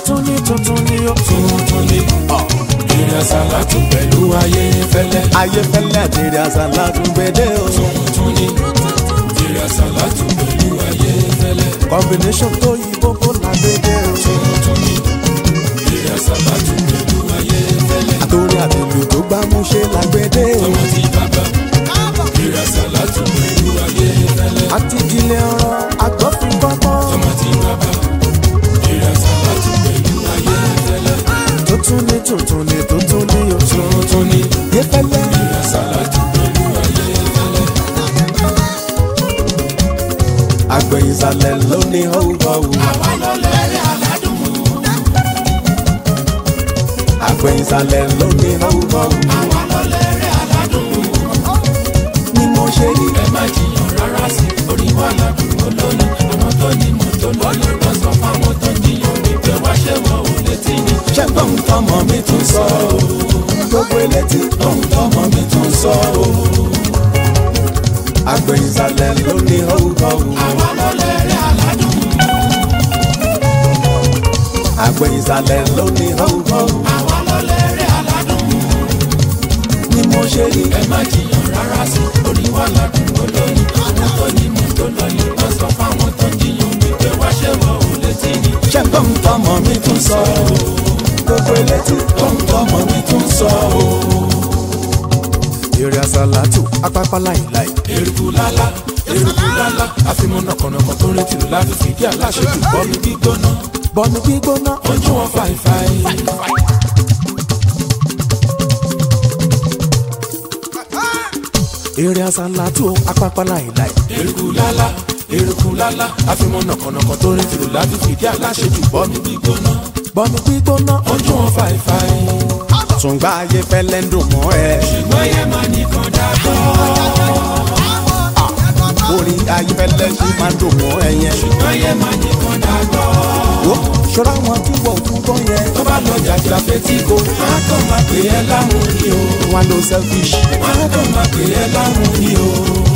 tuntun ni o. tuntun ni èrè àsálàtù pẹ̀lú Ayéfẹ́lẹ́. Ayéfẹ́lẹ́ àti èrè àsálàtù gbèdé o. tuntun ni èrè àsálàtù pẹ̀lú Ayéfẹ́lẹ́. combination tó yí bóbó la gbèdé o. tuntun ni èrè àsálàtù pẹ̀lú Ayéfẹ́lẹ́. àtòrí àtìlù tó gbámúṣé la gbèdé o. tọmọ ti bàbá èrè àsálàtù pẹ̀lú Ayéfẹ́lẹ́. àti ìdílé ọ̀rọ̀ àgbọ̀fin kọ́kọ́. tọmọ ti bàbá èrè àsálàtù pẹ̀lú Ayéfẹ́lẹ́. tuntun ni o. tuntun ni Ayéfẹ́lẹ́. èrè àsálàtù pẹ̀lú Ayéfẹ́lẹ́. àgbẹ̀ ìsàlẹ̀ ló ní họ́wùhọ́wù. àwa ló lẹ́rìí aládùn. àgbẹ̀ ìsàlẹ̀ ló ní họ́wùhọ́wù. àwa ló lẹ́rìí aládùn. ni mo ṣe rí. ẹ má jiyàn rárá sí orí wa ládùn olóyin. àwọn tó ní mọ́tò lóyún lọ sọ fáwọn tó jiyàn wípé wá ṣé wọn ò létí ni. ṣẹ́gbọ́n tọmọ mi tún sọ o. gbogbo elétí ohun tọmọ mi tún sọ o. àgbẹ̀ ìsàlẹ̀ ló ní họ́wùhọ́wù. àwa ló lẹ́rìí aládùn. àgbẹ̀ ìsàlẹ̀ ló ní họ́wùhọ́wù. àwa ló lẹ́rìí aládùn. ni mo ṣe rí. ẹ má jiyàn rárá sí orí wa ládùn olóyin. àwọn tó ní mọ́tò lóyún lọ sọ fáwọn tó jiyàn wípé wá ṣé wọn ò létí ni. ṣẹ́gbọ́n tọmọ mi tún sọ o. gbogbo elétí ohun tọmọ mi tún sọ o. èrè àsálàtù apápá láìláì. eruku lala àfimọ́ nàkànàkàn tó retí lò láti fìdí aláṣejù bọ́ọ̀lù gbígbóná. bọ́ọ̀lù gbígbóná. ojú wọn fàìfàì. èrè àsálàtù apápá láìláì. eruku lala àfimọ́ nàkànàkàn tó retí lò láti fìdí aláṣejù bọ́ọ̀lù gbígbóná. bọ́ọ̀lù gbígbóná. ojú wọn fàìfàì. tùǹgbà Ayéfẹ́lẹ́ ń dùn mọ́ ẹ. ṣùgbọ́n yẹn máa nìkan dàgbọ́. orí Ayéfẹ́lẹ́ ṣì máa ń dùn mọ́ ẹ yẹn. ṣùgbọ́n yẹn máa nìkan dàgbọ́. ó ṣọ́ra wọn tí wọ́n fún bọ́ yẹn. tó bá lọ jàjà fetí ko máa kàn máa pè é láwọn ni o. wọn lo selfish. máa kàn máa pè é láwọn ni o.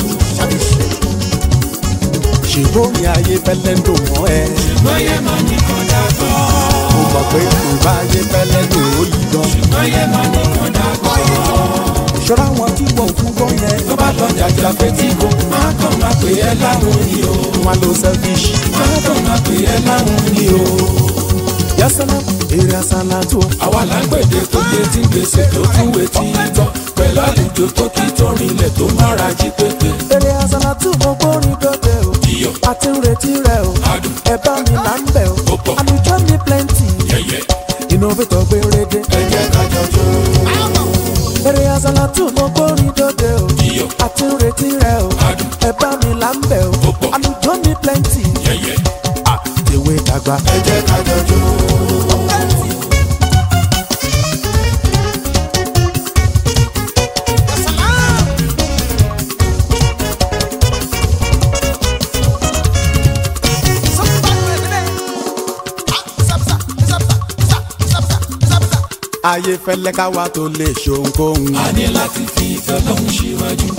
ṣùgbọ́n orí Ayéfẹ́lẹ́ ń dùn mọ́ ẹ. ṣùgbọ́n yẹn máa nìkan dàgbọ́. mo mọ̀ pé tùǹgbà Ayéfẹ́lẹ́ ló yí gan. ṣùgbọ́n yẹn máa nìkan dàgbọ́. ṣọ́ra wọn tí wọ́n fún bọ́ yẹn. tó bá lọ jàjà fetí ko máa kàn máa pè é láwọn ni o. wọn lo selfish. máa kàn máa pè é láwọn ni o. yasana èrè àsálàtù. àwa lágbèdè tó dé tí gbèsè tó tún wé tí gbọ́ pẹ̀lú àlejò tó kí tó rinlẹ̀ tó mára jí pépé. èrè àsálàtù mo gbórin dọ́dẹ o. iyọ̀ àti ń retí rẹ o. adùn ẹ bá mi là ń bẹ̀ o. ó pọ̀ àlùjọ mi plenty. yẹ̀yẹ̀ innovator gbèrèdè. ẹ jẹ́ ká jọ jó. èrè àsálàtù mo gbórin dọ́dẹ o. iyọ̀ àti ń retí rẹ o. adùn ẹ bá mi là ń bẹ̀ o. ó pọ̀ àlùjọ mi plenty. yẹ̀yẹ̀ ewé dàgbà. ẹ jẹ́ ká jọ jó. Ayéfẹ́lẹ́ káwa tó lè ṣohunkóhun. a ní láti fi ìfẹ́ lọ́hùn síwájú.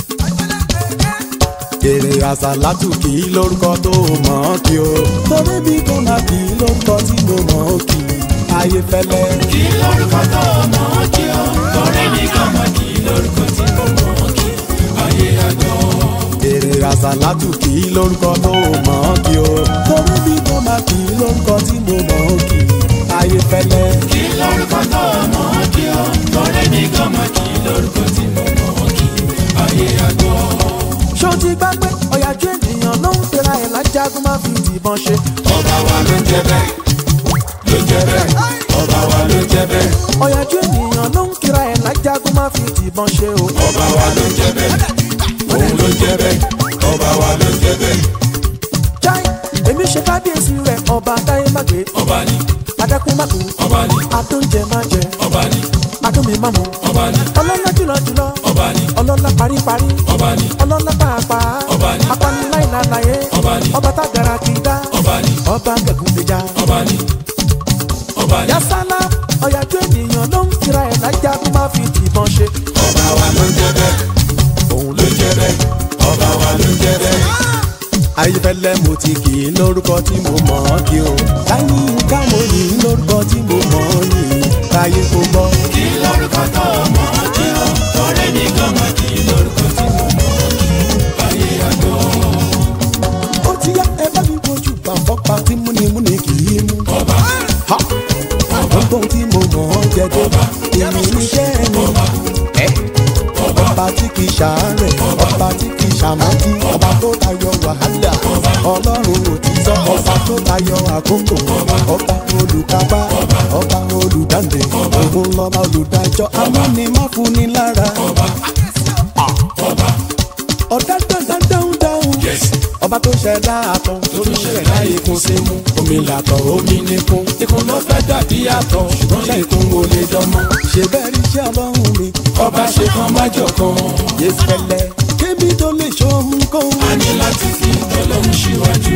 èrè àsálàtù kì í lórúkọ tó mọ̀ ọ́ kí o. torí bí kò máa kì í lórúkọ tí mo mọ̀ ọ́ kì í. Ayéfẹ́lẹ́. kí lórúkọ tó mọ̀ ọ́ kí o. torí mi kàn máa kí lórúkọ tí mo mọ̀ ọ́ kí. ayé àjọ. èrè àsálàtù kì í lórúkọ tó mọ̀ ọ́ kí o. torí bí kò máa kì í lórúkọ tí mo mọ̀ ọ́ kì í. Ayéfẹ́lẹ́. kí lórúkọ tó mọ̀ ọ́ kí o. torí mi kàn máa kí lórúkọ tí mo mọ̀ ọ́ kí. ayé àjọ. ṣó ti gbá pé ọ̀yàjú ènìyàn ló ń pera ẹ̀ lájágún má fi tìbọn ṣe. ọba wa ló ń jẹ bẹ́ẹ̀ ló ń jẹ bẹ́ẹ̀ ọba wa ló ń jẹ bẹ́ẹ̀ ọ̀yàjú ènìyàn ló ń kira ẹ̀ lájágún má fi tìbọn ṣe o. ọba wa ló ń jẹ bẹ́ẹ̀ òun ló ń jẹ bẹ́ẹ̀ ọba wa ló ń jẹ bẹ́ẹ̀. Chai, èmi ṣe kábíyèsí rẹ̀ ọba táyé má gbé. ọba ni adákún má kú. ọba ni adóúnjẹ má jẹ. ọba ni adómi má mu. ọba ni ọlọ́lá jùlọ. ọba ni ọlọ́lá paríparí. ọba ni ọlọ́lá pàápàá. ọba ni apaniláìláláyé. ọba ni ọba tágara kì í dá. ọba ni ọba gẹ̀gúnlẹ̀já. ọba ni ọba ni yasala ọ̀yàjú ènìyàn ló ń kira ẹ̀ lájágún má fi tìbọn ṣe. ọba wa ló ń jẹ bẹ́ẹ̀ òun ló ń jẹ bẹ́ẹ̀ ọba wa ló ń jẹ bẹ́ẹ̀. Ayéfẹ́lẹ́ mo ti kì í lórúkọ tí mo mọ̀ ọ́ kí o. Láyínká mo ní lórúkọ tí mo mọ̀ ọ́ yìí. Káyé kó gbọ́. kí lórúkọ tó mọ̀ ọ́ kí o. torí mi gan mọ̀ kí lórúkọ tí mo mọ̀ ọ́ kí. ayé àgbọ̀. Ó ti yá ẹ bá mi wojú bàbọ́pá tí múnimúni kì í mú. ọba Ọgbọ́n tí mo mọ̀ ọ́ jẹ́ tó. Èmi níṣẹ́ mi. Ọba tí kì í ṣàárẹ̀, ọba tí kì í ṣàmọ́tí, ọba tó tayọ wàhálà, ọlọ́run òtítọ́, ọba tó tayọ àkókò, ọba olùkápá, ọba olùdáǹdè, òun lọ́ba olùdájọ́, amúnimáfúnni lára. Ọ̀dá dáhùn dáhùn, ọba tó ṣẹ̀dá àtọ̀, tó tún ṣẹ̀dá ikùn sí mú. Omi làtọ̀, omi níkún, ikùn ló fẹ́ dàbí àtọ̀, ṣùgbọ́n ṣe ikùn wo lè dánmọ́. Ṣé bẹ́ẹ̀ rí iṣẹ́ ọlọ́run mi? ọba ṣe kan májọ kan. Yéfẹ́lẹ́ kébí tó lè ṣohun kó. a ní láti fi tọ́lọ́run síwájú.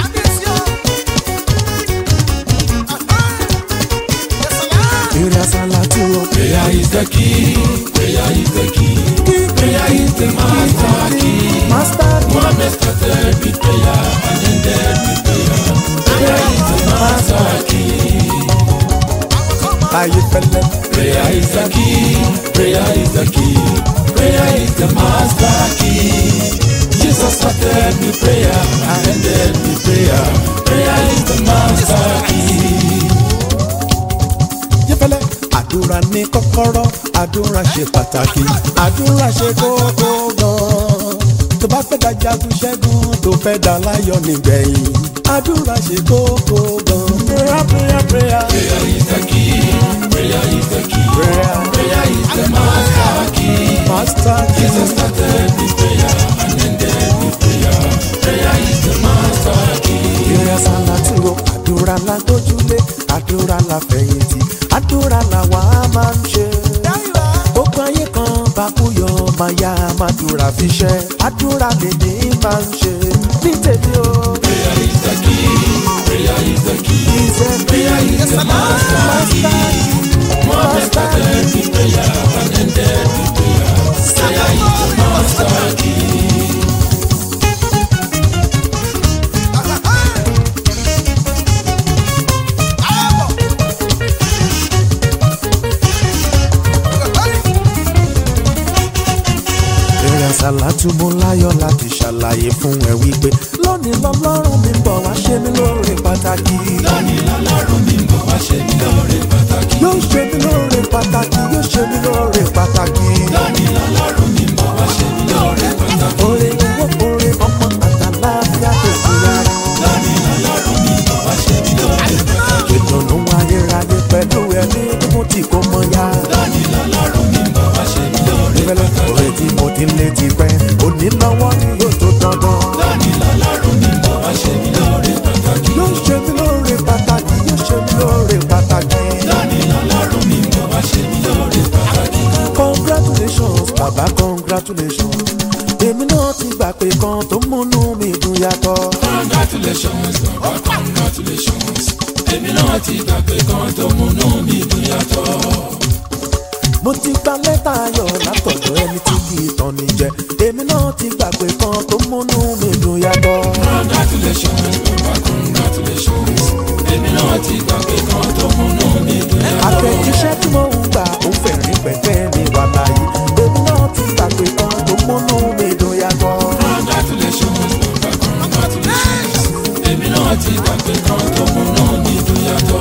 Ìrìn àsálà tí o. prayer is the key. prayer is the key. prayer is the master key. Master Mohammed started with prayer and ended with prayer. prayer is the master key. Ayéfẹ́lẹ́. prayer is the key. prayer is the key. prayer is the master key. Jesus started with prayer and ended with prayer. prayer is the master key. Yéfẹ́lẹ́. Àdúrà ní kọ́kọ́rọ́, àdúrà ṣe pàtàkì, àdúrà ṣe kókó gan-an. Tó bá fẹ́ da jagun ṣẹ́gun, tó fẹ́ da láyọ̀ nígbẹ̀yìn. Àdúrà ṣe kókó gan-an. Prayer, prayer, prayer. Prayer is the key. Prayer is the key. Prayer. Prayer is the master key. Master Jesus Jesus. started with prayer and ended with prayer. Prayer is the master key. Ìrìn àsálà tí o. Àdúrà la gbójúlé, àdúrà la fẹ̀yìntì, àdúrà la wà á máa ń ṣe. Gbogbo ayé kan bá kú yọ, máa yá máa dúrà fi ṣẹ́. Àdúrà lèdè máa ń ṣe ní tèmi o. Prayer is the key. Prayer is the key. Prayer is the master key. Mohammed started with prayer and ended with prayer. Prayer is the master key. Ìrìn àsálà tí mo láyọ̀ láti ṣàlàyé fún ẹ wípé lónìí lọ́lọ́run mi ń bọ̀ wá ṣe mí lóore pàtàkì. Lónìí lọ́lọ́run mi ń bọ̀ wá ṣe mí lóore pàtàkì. Yóò ṣe mí lóore pàtàkì, yóò ṣe mí lóore pàtàkì. Lónìí lọ́lọ́run mi ń bọ̀ wá ṣe mí lóore pàtàkì. Oore owó, oore ọmọ àtàlàáfíà tó kù rárá. Lónìí lọ́lọ́run mi ń bọ̀ wá ṣe mí lóore pàtàkì. Ìdùnnú ayérayé pẹ̀lú ẹni tí mo ti kó mọ ya. Lónìí lọ́lọ́run mi ń bọ̀ wá ṣe mí lóore pàtàkì. Oore tí mo ti lé ti pẹ́, òní lọ́wọ́ ni yóò tó dandan. Lónìí lọ́lọ́run mi ń bọ̀ wá ṣe mí lóore pàtàkì. Yóò ṣe mí lóore pàtàkì, yóò ṣe mí lóore pàtàkì. Lónìí lọ́lọ́run mi ń bọ̀ wá ṣe mí lóore pàtàkì. Congratulations, bàbá congratulations. Èmi náà ti gbà pé kan tó múnú mi dùn yàtọ̀. Congratulations, bàbá congratulations. Èmi náà ti gbàgbé kan tó múnú mi dùn yàtọ̀. Mo ti gba lẹ́tà ayọ̀ látọ̀dọ̀ ẹni tí kì í tàn ní jẹ. Èmi náà ti gbà pé kan tó múnú mi dùn yàtọ̀. Congratulations, bàbá congratulations. Èmi náà ti gbàgbé kan tó múnú mi dùn yàtọ̀. Àtẹ̀jíṣẹ́ tí mo ń gbà ó fẹ̀rín pẹ̀pẹ́ mi wà láyé. Èmi náà ti gbà pé kan tó múnú mi dùn yàtọ̀. Congratulations, bàbá congratulations. Èmi náà ti gbàgbé kan tó múnú mi dùn yàtọ̀.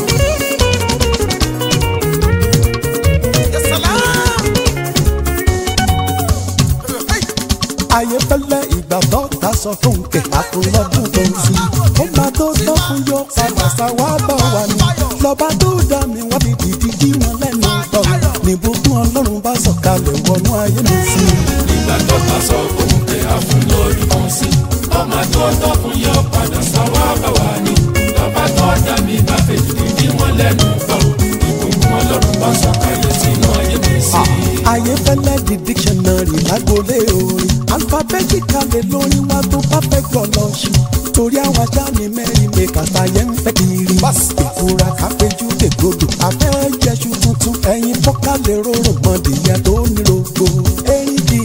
Ayéfẹ́lẹ́ ìgbà tó ta sọ fún kẹ̀ àtúnlọ́dún tó ń sí. Ó máa tó tán fún yọ padà sáwá bá wà ní. Lọ́ba tó dá mi wá fi dìdí jí wọn lẹ́nu tọ̀. Níbùkún Ọlọ́run bá sọ̀kalẹ̀ wọnú ayé mi sí. Nígbà tó ta sọ fún pé a fún lórí kan sí. Ọmọ tó tọ́ fún yọ padà sáwá bá wà ní. Lọ́ba tó dá mi bá fẹ́ dìdí wọn lẹ́nu tọ̀. Ìbùkún Ọlọ́run bá sọ̀kalẹ̀ sínú ayé mi sí. Ayéfẹ́lẹ́ di dictionary lágbolé orin. Alphabetically lórí wa tó bá fẹ́ gbọ́ lọ sí. Torí àwọn ajá ni mẹ́rin mi kàtà yẹn ń fẹ́ kiri. Ìfura kápẹ́jú dègbodò. Abẹ́ jẹ́sù tuntun. Ẹyin fọ́kàlẹ̀ róró mọ́dìyẹ tó ní rogo. Erin kì í fọ́n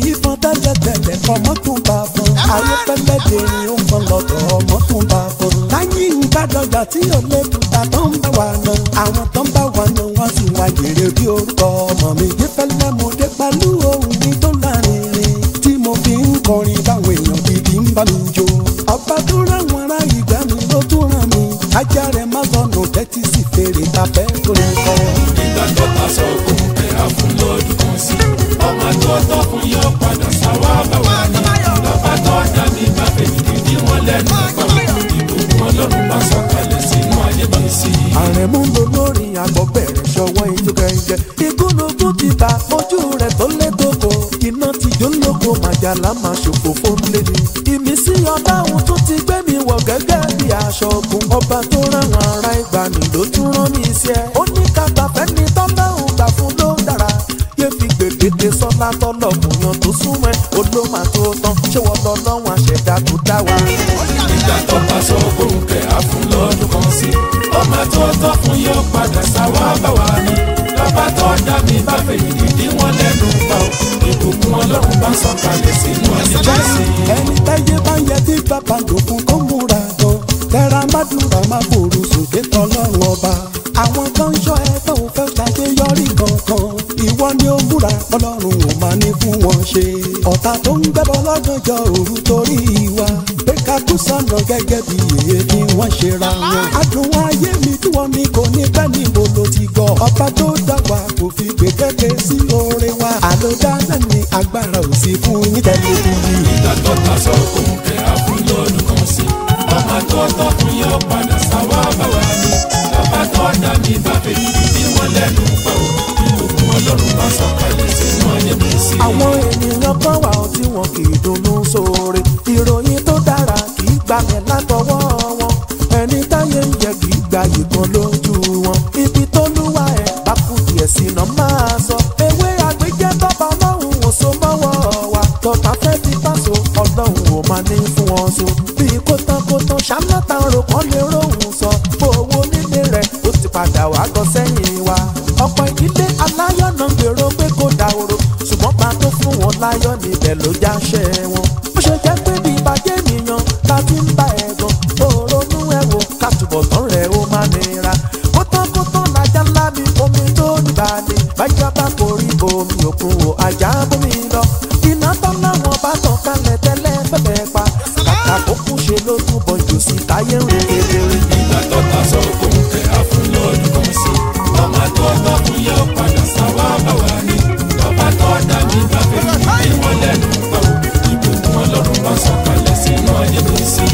tẹ́lẹ̀tẹ́lẹ̀ ọmọ tún bá fún. ayéfẹ́lẹ́ dèrè ó mọ lọ́dọ̀ ọmọ tún bá fún. láyé nǹkan dọ̀gba tí ò lè dùtà tó ń bá wa nà. àwọn tó ń bá wa nà wọ́n sì wá jèrè bí orúkọ ọmọ mi. ayéfẹ́lẹ́ mo dé pẹ̀lú ohun mi tó lárinrin tí mo fi ń kọrin báwọn èèyàn gidi ń bá mi jó. ọba tó rán wọn ará ìgbà mi ló tún rán mi. ajá rẹ̀ má sọnù tẹ́tí sí fèrè tàbẹ́ tó lè kọ́. nígbà tó ta sọ òun pé a fún lọ́dún kan sí. ọmọ tó tọ́ fún yọ padà sáwá bá wà ní. lọ́ba tó dá mi bá fèjì dídí wọn lẹ́nu pa. ìbùkún ọlọ́run bá sọ̀kalẹ̀ sínú ayé mi sí. àrẹ̀mú ló lórí àgbọ̀ bẹ̀rẹ̀ ṣọwọ́ ijó kẹ̀kẹ́. ìgúnnugún ti ta ojú rẹ̀ tó lé tóko. iná ti jó lóko màjàlá máa ṣòfò fún lédi. ìmísí ọlọ́run tó ti gbé mi wọ̀ gẹ́gẹ́ bí aṣọ ogun. ọba tó rán àwọn ará ìgbàanì ló tún rán mi sí ẹ. ó ní kàgbà fẹ́ni tọ́lọ́hùn gbà fún ló dára. yé fi gbèdéke sọ́lá tọ́lọ̀kùnyàn tó súnmọ́ ẹ. olóma tó tán ṣé wọ́n lọ lọ́wọ́n àṣẹ̀dá tó dá wa. nígbà tó ta sọ òun pé a fún lọ́dún kan sí. ọmọ tó tọ́ fún yọ padà sáwá bá wà ní. lọ́ba tó dá mi bá fèjì dídí wọn lẹ́nu pa. ìbùkún ọlọ́run bá sọ̀kalẹ̀ sínú ayé mi sí. ẹni táyé bá yẹ tí bàbá lòkun kó múra gan. tẹ́ra má dùnrà má bòrò sókè tọ́lọ́run ọba. àwọn kan ń ṣọ́ ẹ tó fẹ́ ṣàṣeyọrí kankan. ìwọ ni ó múra ọlọ́run ò máa ní fún wọn ṣe. ọ̀tá tó ń gbẹ́bọ lọ́gànjọ́ òru torí wa. pé ká kú sọ̀nà gẹ́gẹ́ bí èyí ni wọ́n ṣe ra wọn. adùn ayé mi tí wọ́n ní kò ní bẹ́ẹ̀ ni mo lo ti gbọ́. ọba tó dá wa kò fi gbèdéke sí oore wa. àlòdá náà ni agbára ò sí fún yín tẹ́lẹ̀ yìí. nígbà tó ta sọ òun pé a fún lọ́dún kan sí. ọmọ tó tọ́ fún yọ padà sáwá bá wà ní. lọ́ba tó dá mi bá fèjì dídí wọn lẹ́nu pa. ìbùkún ọlọ́run bá sọ̀kalẹ̀ sínú ayé mi sí. àwọn ènìyàn kan wà ó tí wọn kì í dunnú sóore. ìròyìn tó dára kì í gbalẹ̀ látọwọ́ wọn. ẹni táyé ń jẹ kì í gba ìkan lójú wọn. ibi tó lúwa ẹ̀ bá kú díẹ̀ sí náà máa sọ. ewé àgbéjẹ́ bàbá ọlọ́run ò so mọ́wọ́ wa. tọ́ta fẹ́ fi pàṣọ ọlọ́run ò máa ní fún wọn so. bí kótánkótán ṣámátà rò kán lè róhùn sọ. owó nílé rẹ̀ ó ti padà wá gọ sẹ́yìn wa. ọ̀pọ̀ ìdílé aláyọ̀ náà gbèrò pé kó dahoro. ṣùgbọ́n bá tó fún wọn láyọ̀ níbẹ̀ ló jáṣẹ́ wọn. ó ṣe jẹ́ pé bí ìbàjẹ́ ènìyàn ta ti ń bá ẹ̀ gan. òronú ẹ̀ wò ká túbọ̀ tán rẹ̀ ó máa nira. kótánkótán lajà ńlá mi omi tó nígbà ni. bájá bá forí omi òkun wò ajá bómi lọ. iná tán láwọn bá tàn kalẹ̀ tẹ́lẹ̀ fẹ́fẹ́ pa. kàkà kó kú ṣe ló túbọ̀ jù sí táyé ń rìn kedere. nígbà tó ta sọ òun pé a fún lọ́dún kan sí. ọmọ tó tọ́ fún yọ padà sáwá bá wà ní. lọ́ba tó dá mi bá fèjì dídí wọn lẹ́nu pa. ìbùkún ọlọ́run bá sọ̀kalẹ̀ sínú ayé mi sí.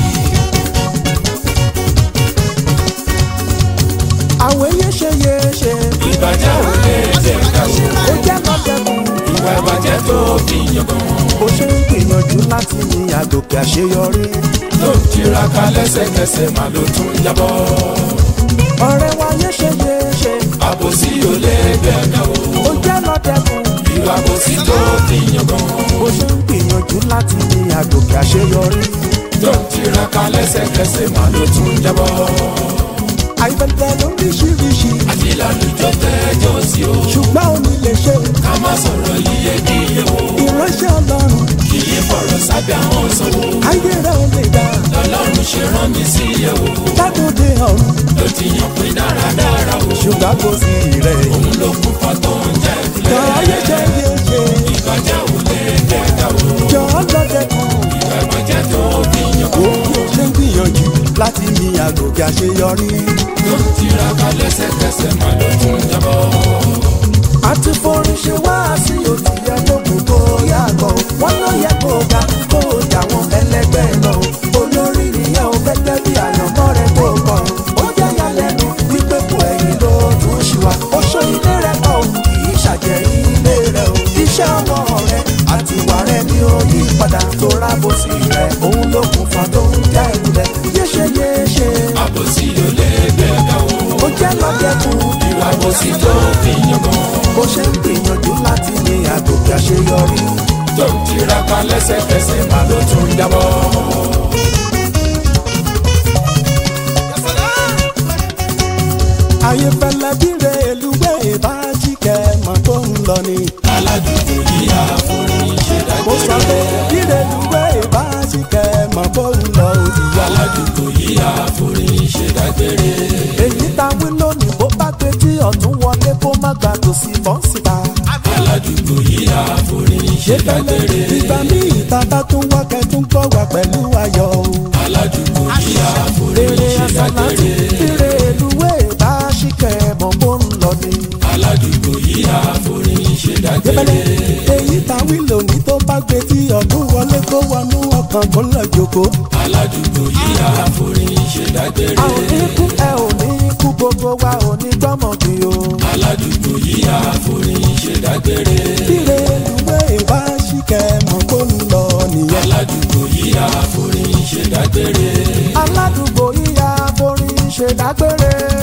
àwọn èyí ṣe yé ṣe. ìbàjẹ́ ò lè jẹ́ ká o. ó jẹ́ lọ́dẹ̀kùn. ìwà ìbàjẹ́ tó fi yan gan. bó ṣe ń gbìyànjú láti ní àgòkè àṣeyọrí. ló ń tiraka lẹ́sẹ̀kẹsẹ̀ mà ló tún jábọ́. ọ̀rẹ́ wa yé ṣe yé ṣe. àbòsí ò lè gbẹ̀gàn o. ó jẹ́ lọ́dẹ̀kùn. ìwà àbòsí tó fi yan gan. bó ṣe ń gbìyànjú láti ní àgòkè àṣeyọrí. ló ń tiraka lẹ́sẹ̀kẹsẹ̀ mà ló tún jábọ́. àìbẹ̀tẹ̀ lóríṣiríṣi. àti lálùjọ tẹ́jọ́ sí o. ṣùgbọ́n ò ní lè ṣe. ká má sọ̀rọ̀ yíyé kíyè o. ìránṣẹ́ ọlọ́run. kì í fọ̀rọ̀ sábẹ́ àwọn sanwó. ayé rẹ̀ ò lè dá. lọ́lọ́run ṣe rán mi sí iye o. látòdè ọ̀run. ló ti yàn pé dáradára o. ṣùgbọ́n kò sí rẹ̀. òun ló kún fọ́tò ń jẹ́ ìpìlẹ̀. jọ ayé ṣe yé ṣe. ìbàjẹ́ ò lè gbẹ̀gà o. jọ lọ́dẹ̀kùn. ìwà ìbàjẹ́ tó fi yan gan. ó ṣe ń gbìyànjú láti ní àgòkè àṣeyọrí. ló ń tiraka lẹ́sẹ̀kẹsẹ̀ mà ló tún jábọ́. àti forin ṣe wá sí òtí ẹlòmùn tó yàgò. wọ́n ló yẹ kó ga kó jà wọn ẹlẹgbẹ́ náà. olórí nìyẹn ò gẹ́gẹ́ bí àyànmọ́ rẹ̀ tó kọ̀. ó jẹ́ yálẹ́nu wípé kò ẹ̀yìn ló tún ṣì wá. ó ṣó ilé rẹ̀ kọ́ ò kì í ṣàjẹ́ ilé rẹ̀ o. iṣẹ́ ọwọ́ rẹ̀ àti ìwà rẹ̀ ni ó yí padà tó rábòsí rẹ̀. òun ló kún fa tó ń já ìlẹ̀. yéṣe yéṣe. àbòsí ò lè gbẹ̀gà o. ó jẹ́ lọ́dẹ̀kùn. ìwà àbòsí tó fi yan gan. bó ṣe ń gbìyànjú láti ní àgòkè àṣeyọrí. tó ń tiraka lẹ́sẹ̀kẹsẹ̀ mà ló tún jábọ́. ayé fẹlẹ bíre èlùwẹ̀ bá jí kẹ́ mọ̀ tó ń lọ ni. aládùúgbò yìí àforí ṣe dájú. mo sọ àforin ṣe dágbére. èyí ta wí lónìí bó bá gbé tí ọ̀tún wọlé kó má gbà tó sí bọ́ǹsìta. aládùúgbò yìí àforin ṣe dágbére. ìgbà míì ta bá tún wá kẹtún gbọ́ wá pẹ̀lú ayọ̀ o. aládùúgbò yìí àforin ṣe dágbére. ire èlúwé bá ṣìkẹ́ mọ̀ bó ń lọ ni. aládùúgbò yìí àforin ṣe dágbére. èyí ta wí lónìí tó bá gbé tí ọ̀tún wọlé kó wọnú ọkàn kó lọ jòkó. aládùúgbò yìí àforin ṣe dágbére. a ò ní kú ẹ ò ní kú gbogbo wa ò ní gbọ́mọ̀gbì o. aládùúgbò yìí àforin ṣe dágbére. ire èlúwé bá ṣìkẹ́ mọ̀ bó ń lọ nìyẹn. aládùúgbò yìí àforin ṣe dágbére. aládùúgbò yìí àforin ṣe dágbére.